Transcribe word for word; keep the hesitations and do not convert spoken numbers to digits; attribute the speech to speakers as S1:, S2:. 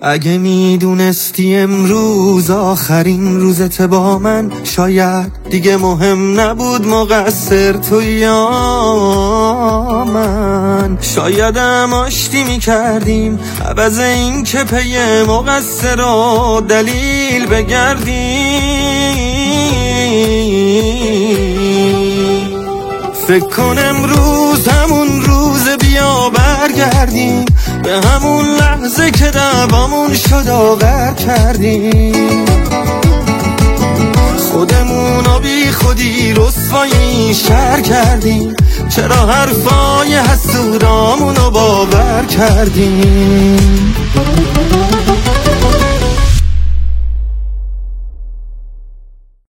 S1: اگه میدونستی امروز آخرین روزت با من، شاید دیگه مهم نبود مقصر تو یا من. شایدم آشتی میکردیم عوض این که پی مقصر و دلیل بگردیم. فکر کن امروز همون روز، بیا برگردیم به همون لحظه که دعوامون شد آور کردیم. خودمونو بی خودی رسوایی شر کردیم، چرا حرفای حسودامونو باور کردیم.